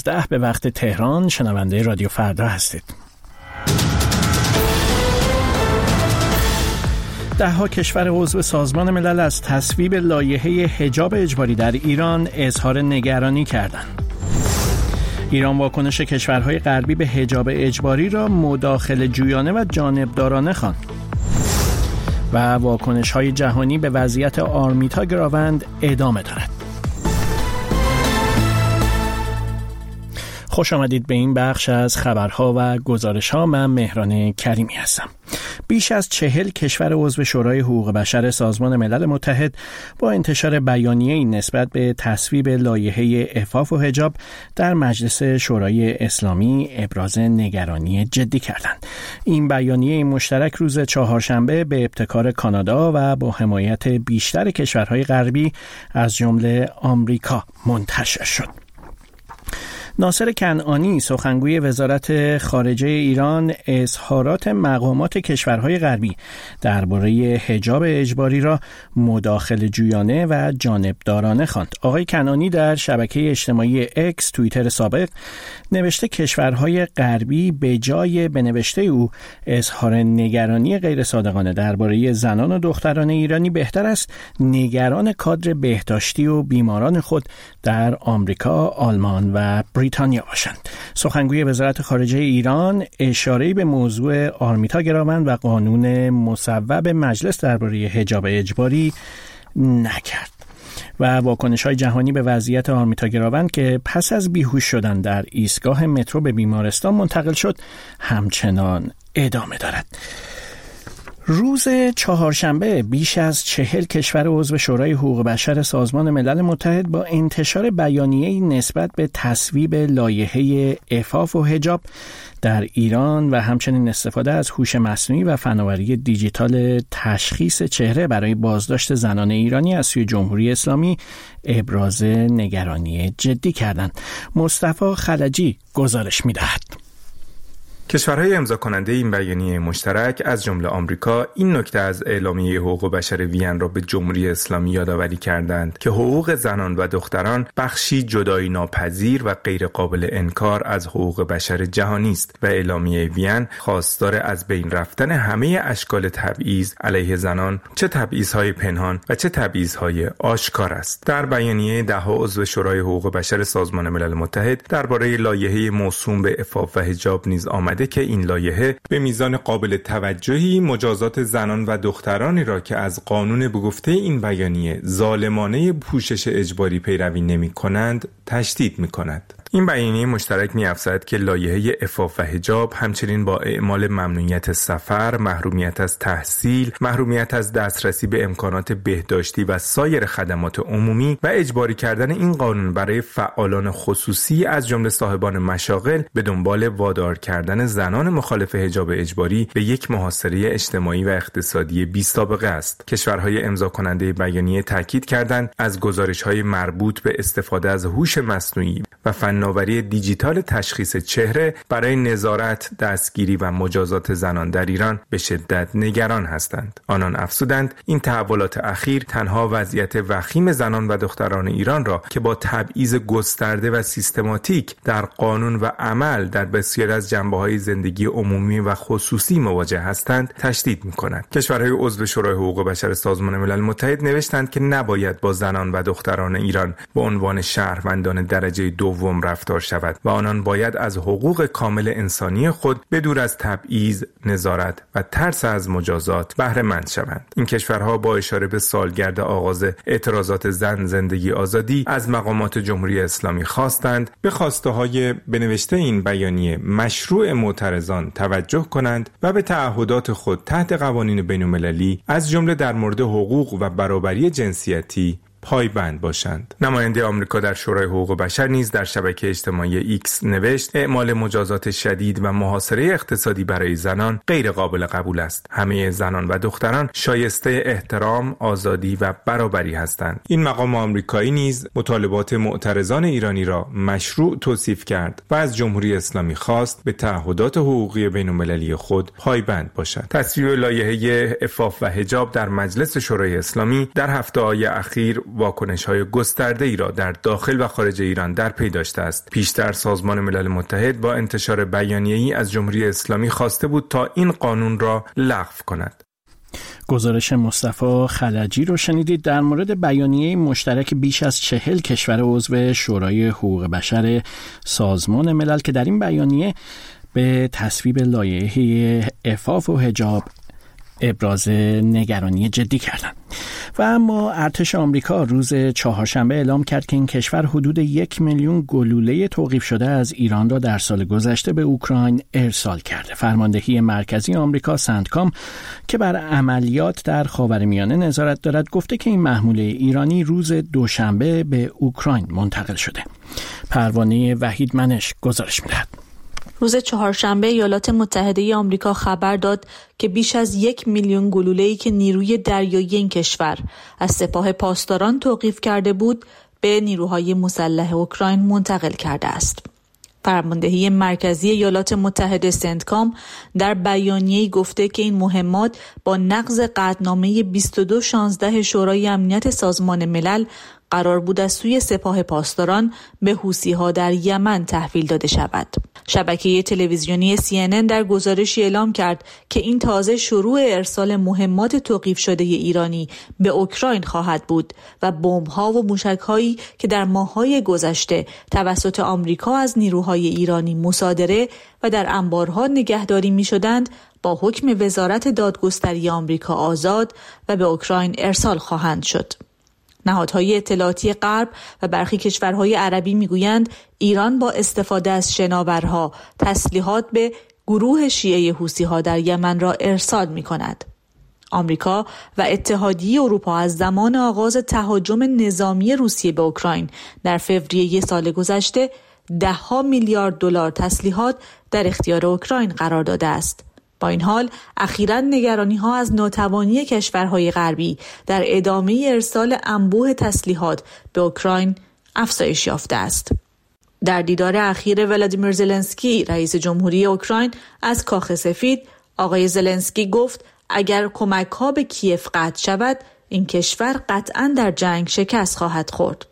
10 به وقت تهران. شنونده رادیو فردا هستید. ده‌ها کشور عضو سازمان ملل از تصویب لایحه حجاب اجباری در ایران اظهار نگرانی کردند. ایران واکنش کشورهای غربی به حجاب اجباری را مداخله جویانه و جانبدارانه خواند. و واکنش‌های جهانی به وضعیت آرمیتا گراوند ادامه دارد. خوش آمدید به این بخش از خبرها و گزارش‌ها. من مهران کریمی هستم. بیش از 40 کشور عضو شورای حقوق بشر سازمان ملل متحد با انتشار بیانیه‌ای نسبت به تصویب لایحه عفاف و حجاب در مجلس شورای اسلامی ابراز نگرانی جدی کردند. این بیانیه مشترک روز چهارشنبه به ابتکار کانادا و با حمایت بیشتر کشورهای غربی از جمله آمریکا منتشر شد. ناصر کنعانی سخنگوی وزارت خارجه ایران اظهارات مقامات کشورهای غربی درباره حجاب اجباری را مداخله جویانه و جانبدارانه خواند. آقای کنعانی در شبکه اجتماعی اکس توییتر سابق نوشته کشورهای غربی به جای به نوشته او اظهار نگرانی غیر صادقانه درباره زنان و دختران ایرانی بهتر است نگران کادر بهداشتی و بیماران خود در آمریکا، آلمان و بریتانیا باشند. سخنگوی وزارت خارجه ایران اشاره‌ای به موضوع آرمیتا گراوند و قانون مصوب مجلس درباره حجاب اجباری نکرد. و واکنش‌های جهانی به وضعیت آرمیتا گراوند که پس از بیهوش شدن در ایستگاه مترو به بیمارستان منتقل شد همچنان ادامه دارد. روز چهارشنبه بیش از 40 کشور عضو شورای حقوق بشر سازمان ملل متحد با انتشار بیانیه‌ای نسبت به تصویب لایحه عفاف و حجاب در ایران و همچنین استفاده از هوش مصنوعی و فناوری دیجیتال تشخیص چهره برای بازداشت زنان ایرانی از سوی جمهوری اسلامی ابراز نگرانی جدی کردند. مصطفی خلجی گزارش می‌دهد. کشورهای امضا کننده این بیانیه مشترک از جمله آمریکا این نکته از اعلامیه حقوق بشر وین را به جمهوری اسلامی یادآوری کردند که حقوق زنان و دختران بخشی جدایی ناپذیر و غیر قابل انکار از حقوق بشر جهانی است و اعلامیه وین خواستار از بین رفتن همه اشکال تبعیض علیه زنان، چه تبعیض‌های پنهان و چه تبعیض‌های آشکار است. در بیانیه ده‌ها عضو شورای حقوق بشر سازمان ملل متحد درباره لایحه موسوم به عفاف و حجاب نیز آمده که این لایحه به میزان قابل توجهی مجازات زنان و دخترانی را که از قانون به گفته این بیانیه ظالمانه پوشش اجباری پیروی نمی‌کنند تشدید می‌کند. این بیانیه مشترک می‌افزاید که لایحه عفاف و حجاب همچنین با اعمال ممنوعیت سفر، محرومیت از تحصیل، محرومیت از دسترسی به امکانات بهداشتی و سایر خدمات عمومی و اجباری کردن این قانون برای فعالان خصوصی از جمله صاحبان مشاغل به دنبال وادار کردن زنان مخالف حجاب اجباری به یک محاصره اجتماعی و اقتصادی بی‌سابقه است. کشورهای امضا کننده بیانیه تاکید کردند از گزارش‌های مربوط به استفاده از هوش مصنوعی و فناوری دیجیتال تشخیص چهره برای نظارت، دستگیری و مجازات زنان در ایران به شدت نگران هستند. آنان افزودند این تحولات اخیر تنها وضعیت وخیم زنان و دختران ایران را که با تبعیض گسترده و سیستماتیک در قانون و عمل در بسیاری از جنبه‌های زندگی عمومی و خصوصی مواجه هستند تشدید می‌کند. کشورهای عضو شورای حقوق بشر سازمان ملل متحد نوشتند که نباید با زنان و دختران ایران به عنوان شهروندان درجه دوم رفتار شود و آنان باید از حقوق کامل انسانی خود به دور از تبعیض، نظارت و ترس از مجازات بهره مند شوند. این کشورها با اشاره به سالگرد آغاز اعتراضات زن زندگی آزادی از مقامات جمهوری اسلامی خواستند به خواسته‌های بنوشته این بیانیه مشروع معترضان توجه کنند و به تعهدات خود تحت قوانین بین‌المللی از جمله در مورد حقوق و برابری جنسیتی پایبند باشند. نماینده آمریکا در شورای حقوق بشر نیز در شبکه اجتماعی ایکس نوشت اعمال مجازات شدید و محاصره اقتصادی برای زنان غیر قابل قبول است. همه زنان و دختران شایسته احترام، آزادی و برابری هستند. این مقام آمریکایی نیز مطالبات معترضان ایرانی را مشروع توصیف کرد و از جمهوری اسلامی خواست به تعهدات حقوقی بین‌المللی خود پایبند باشد. تصویب لایحه عفاف و حجاب در مجلس شورای اسلامی در هفته‌های اخیر واکنش‌های گسترده‌ای را در داخل و خارج ایران در پی داشته است. پیشتر سازمان ملل متحد با انتشار بیانیه‌ای از جمهوری اسلامی خواسته بود تا این قانون را لغو کند. گزارش مصطفی خلجی رو شنیدید در مورد بیانیه مشترک بیش از 40 کشور عضو شورای حقوق بشر سازمان ملل که در این بیانیه به تصویب لایحه عفاف و حجاب ابراز نگرانی جدی کردند. و اما ارتش آمریکا روز چهارشنبه اعلام کرد که این کشور حدود 1 میلیون گلوله توقیف شده از ایران را در سال گذشته به اوکراین ارسال کرده. فرماندهی مرکزی آمریکا سنتکام که بر عملیات در خاورمیانه نظارت دارد گفته که این محموله ایرانی روز دوشنبه به اوکراین منتقل شده. پروانه وحید منش گزارش می‌دهد. روز چهارشنبه ایالات متحده آمریکا خبر داد که بیش از 1 میلیون گلوله‌ای که نیروی دریایی این کشور از سپاه پاسداران توقیف کرده بود به نیروهای مسلح اوکراین منتقل کرده است. فرماندهی مرکزی ایالات متحده سنتکام در بیانیه‌ای گفته که این مهمات با نقض قطعنامه 2216 شورای امنیت سازمان ملل قرار بود از سوی سپاه پاسداران به حوثی‌ها در یمن تحویل داده شود. شبکه تلویزیونی CNN در گزارشی اعلام کرد که این تازه شروع ارسال مهمات توقیف شده ایرانی به اوکراین خواهد بود و بمب‌ها و موشک‌هایی که در ماه‌های گذشته توسط آمریکا از نیروهای ایرانی مصادره و در انبارها نگهداری می‌شدند با حکم وزارت دادگستری آمریکا آزاد و به اوکراین ارسال خواهند شد. نهادهای اطلاعاتی غرب و برخی کشورهای عربی میگویند ایران با استفاده از شناورها تسلیحات به گروه شیعه حوثی‌ها در یمن را ارسال می‌کند. آمریکا و اتحادیه اروپا از زمان آغاز تهاجم نظامی روسیه به اوکراین در فوریه سال گذشته $10 میلیارد تسلیحات در اختیار اوکراین قرار داده است. با این حال اخیراً نگرانی‌ها از ناتوانی کشورهای غربی در ادامه ارسال انبوه تسلیحات به اوکراین افزایش یافته است. در دیدار اخیر ولادیمیر زلنسکی رئیس جمهوری اوکراین از کاخ سفید، آقای زلنسکی گفت اگر کمک‌ها به کیف قطع شود، این کشور قطعاً در جنگ شکست خواهد خورد.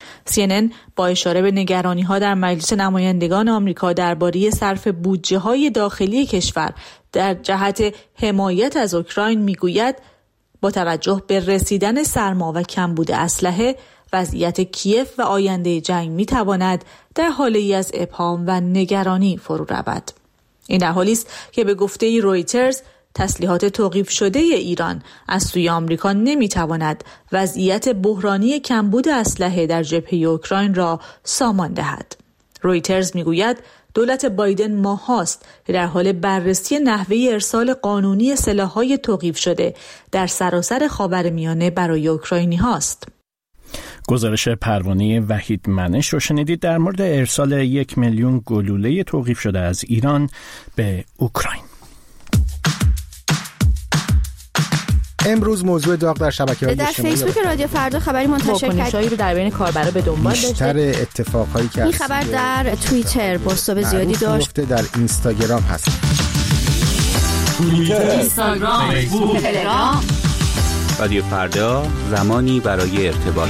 CNN با اشاره به نگرانی‌ها در مجلس نمایندگان آمریکا درباره صرف بودجه‌های داخلی کشور در جهت حمایت از اوکراین میگوید با توجه به رسیدن سرما و کمبود اسلحه، وضعیت کیف و آینده جنگ میتواند در حاله‌ای از ابهام و نگرانی فرو رود. این در حالی است که به گفته رویترز تسلیحات توقیف شده ایران از سوی آمریکا نمیتواند وضعیت بحرانی کمبود اسلحه در جبهه اوکراین را سامان دهد. رویترز میگوید دولت بایدن ماهاست که در حال بررسی نحوه ارسال قانونی سلاح‌های توقیف شده در سراسر خاورمیانه برای اوکراینی هاست. گزارش پروانه وحید منش رو شنیدید در مورد ارسال 1 میلیون گلوله توقیف شده از ایران به اوکراین. امروز موضوع داغ در شبکه‌های اجتماعی در فیسبوک رادیو فردا خبری منتشر کرد رو در بین کاربرا به دنبال داشته. بیشتر اتفاقایی که این خبر در توییتر بازتاب زیادی داشت. در اینستاگرام هست. توییتر، اینستاگرام، فیسبوک، تلگرام. رادیو فردا زمانی برای ارتباط.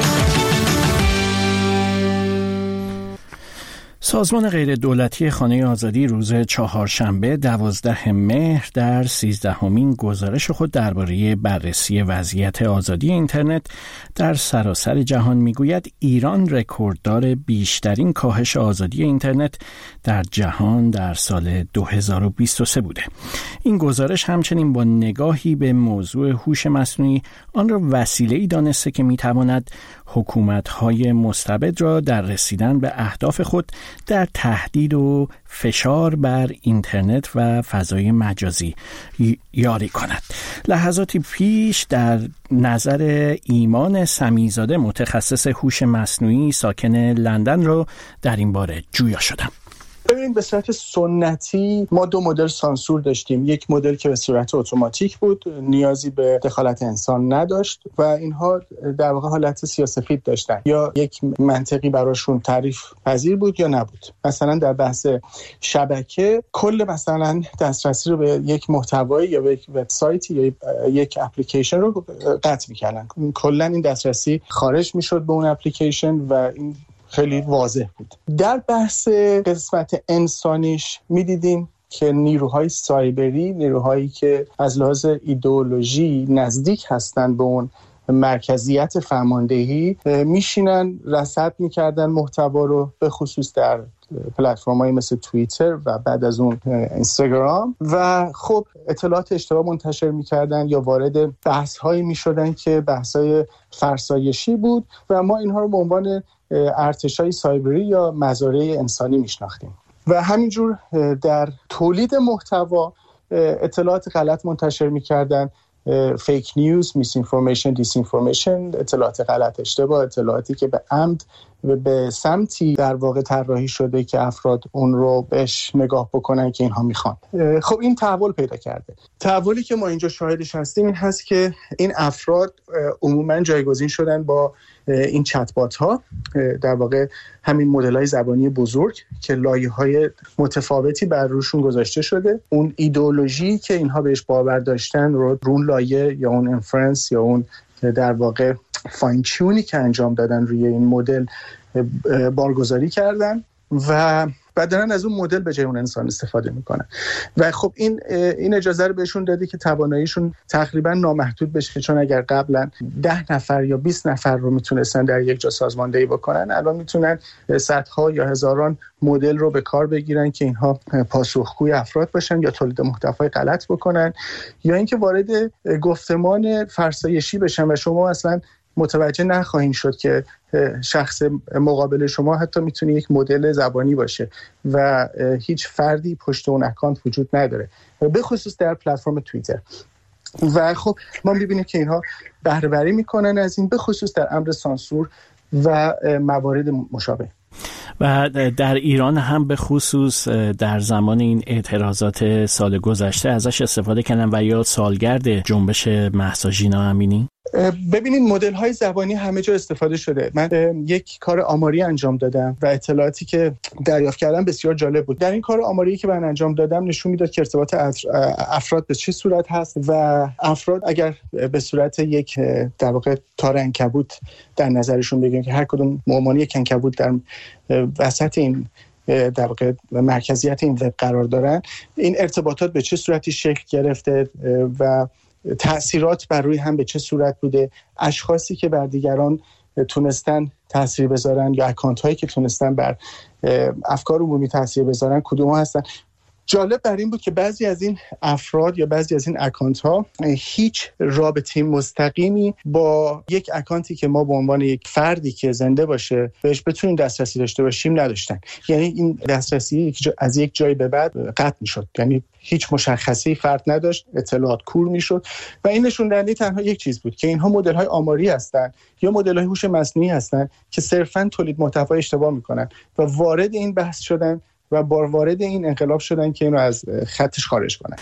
سازمان غیردولتی خانه آزادی روز چهارشنبه 12 مهر در 13مین گزارش خود درباره بررسی وضعیت آزادی اینترنت در سراسر جهان میگوید ایران رکورددار بیشترین کاهش آزادی اینترنت در جهان در سال 2023 بوده. این گزارش همچنین با نگاهی به موضوع هوش مصنوعی آن را وسیله‌ای دانسته که میتواند حکومت‌های مستبد را در رسیدن به اهداف خود در تهدید و فشار بر اینترنت و فضای مجازی یاری کند. لحظاتی پیش در نظر ایمان سمیزاده متخصص هوش مصنوعی ساکن لندن را در این باره جویا شدم. ببینید به صورت سنتی ما دو مدل سانسور داشتیم. یک مدل که به صورت اتوماتیک بود، نیازی به دخالت انسان نداشت و اینها در واقع حالت سیاه‌سفید داشتن، یا یک منطقی براشون تعریف پذیر بود یا نبود. مثلا در بحث شبکه کل مثلا دسترسی رو به یک محتوایی یا به یک وبسایتی یا یک اپلیکیشن رو قطع می‌کردن. کلا این دسترسی خارج می‌شد به اون اپلیکیشن و این خیلی واضح بود. در بحث قسمت انسانیش می‌دیدیم که نیروهای سایبری، نیروهایی که از لحاظ ایدئولوژی نزدیک هستن به اون مرکزیت فرماندهی، میشینن رصد میکردن محتوا رو، به خصوص در پلتفرم‌هایی مثل توییتر و بعد از اون اینستاگرام، و خب اطلاعات اشتباه منتشر میکردن یا وارد بحث‌هایی میشدن که بحث‌های فرسایشی بود و ما اینها رو به عنوان ارتشای سایبری یا مزارع انسانی میشناختیم. و همینجور در تولید محتوا اطلاعات غلط منتشر میکردن، فیک نیوز، میس اینفورمیشن، دیس اینفورمیشن، اطلاعات غلط، اشتباه، اطلاعاتی که به عمد و به سمتی در واقع طراحی شده که افراد اون رو بهش نگاه بکنن که اینها میخوان. خب این تحول پیدا کرده. تحولی که ما اینجا شاهدش هستیم این هست که این افراد عموما جایگزین شدن با این چت‌بات ها، در واقع همین مدل‌های زبانی بزرگ که لایه‌های متفاوتی بر روشون گذاشته شده. اون ایدئولوژی که اینها بهش باور داشتن رو رون لایه یا اون اینفرنس یا اون در واقع فاین چیونی که انجام دادن روی این مدل بارگذاری کردن و بعد دارن از اون مدل به جای اون انسان استفاده میکنن. و خب این اجازه رو بهشون داده که تواناییشون تقریبا نامحدود بشه، چون اگر قبلا 10 نفر یا 20 نفر رو میتونستن در یک جا سازماندهی بکنن، الان میتونن صدها یا هزاران مدل رو به کار بگیرن که اینها پاسخگوی افراد باشن یا تولید محتوای غلط بکنن یا اینکه وارد گفتمان فرسایشی بشن و شما اصلا متوجه نخواهید شد که شخص مقابل شما حتی میتونه یک مدل زبانی باشه و هیچ فردی پشت اون اکانت وجود نداره، به خصوص در پلتفرم توییتر. و خب ما میبینیم که اینها بهره وری میکنن از این، به خصوص در امر سانسور و موارد مشابه. و در ایران هم به خصوص در زمان این اعتراضات سال گذشته ازش استفاده کردن و یا سالگرد جنبش مهسا ژینا امینی. ببینید مدل های زبانی همه جا استفاده شده. من یک کار آماری انجام دادم و اطلاعاتی که دریافت کردم بسیار جالب بود. در این کار آماری که من انجام دادم نشون میداد که ارتباط افراد به چه صورت هست و افراد اگر به صورت یک در واقع تار عنکبوت در نظرشون بگیرن که هر کدوم مامانی یک عنکبوت در وسط این در واقع مرکزیت این وب قرار دارن، این ارتباطات به چه صورتی شکل گرفته و تأثیرات بر روی هم به چه صورت بوده، اشخاصی که بر دیگران تونستن تأثیر بذارن یا اکانت هایی که تونستن بر افکار عمومی تأثیر بذارن کدوم ها هستن. جالب بر این بود که بعضی از این افراد یا بعضی از این اکانت ها هیچ رابطه مستقیمی با یک اکانتی که ما به عنوان یک فردی که زنده باشه بهش بتونیم دسترسی داشته باشیم نداشتن. یعنی این دسترسی از یک جای به بعد قطع میشد، یعنی هیچ مشخصی فرد نداشت، اطلاعات کور میشد و این نشون دهنده تنها یک چیز بود که اینها مدل های آماری هستن یا مدل های هوش مصنوعی هستن که صرفاً تولید محتوا اشتباه میکنن و وارد این بحث شدن و وارد این انقلاب شدن که اینو از خطش خارج کنن.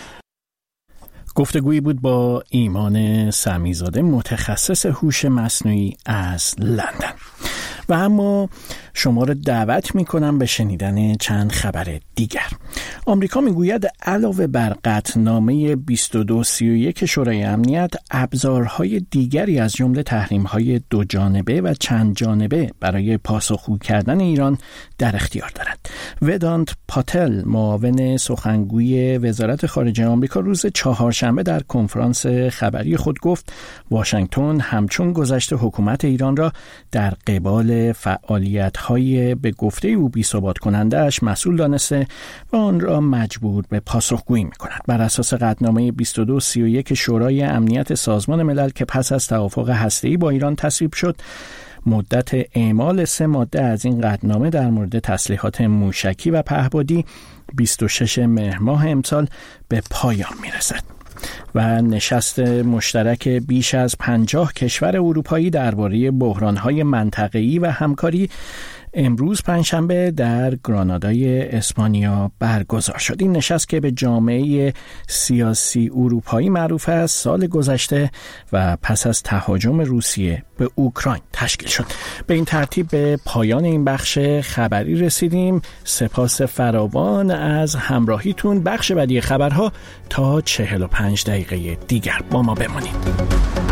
گفتگویی بود با ایمان سمیزاده، متخصص هوش مصنوعی از لندن. و اما شما را دعوت می‌کنم به شنیدن چند خبر دیگر. آمریکا میگوید علاوه بر قطعنامه 2231 شورای امنیت، ابزارهای دیگری از جمله تحریم‌های دو جانبه و چند جانبه برای پاسخگو کردن ایران در اختیار دارد. ودانت پاتل، معاون سخنگوی وزارت خارجه آمریکا، روز چهارشنبه در کنفرانس خبری خود گفت واشنگتن همچون گذشته حکومت ایران را در قبال فعالیت‌های به گفته او بی‌ثبات کننده‌اش مسئول دانسته و آن را مجبور به پاسخگویی می‌کند. بر اساس قطعنامه 2231 شورای امنیت سازمان ملل که پس از توافق هسته‌ای با ایران تصویب شد، مدت اعمال 3 ماده از این قطعنامه در مورد تسلیحات موشکی و پهپادی 26 مهر ماه امسال به پایان می‌رسد. و نشست مشترک بیش از 50 کشور اروپایی درباره بحران‌های منطقه‌ای و همکاری امروز پنجشنبه در گرانادای اسپانیا برگزار شد. این نشست که به جامعه سیاسی اروپایی معروف است سال گذشته و پس از تهاجم روسیه به اوکراین تشکیل شد. به این ترتیب به پایان این بخش خبری رسیدیم. سپاس فراوان از همراهیتون. بخش بعدی خبرها تا 45 دقیقه دیگر با ما بمانید.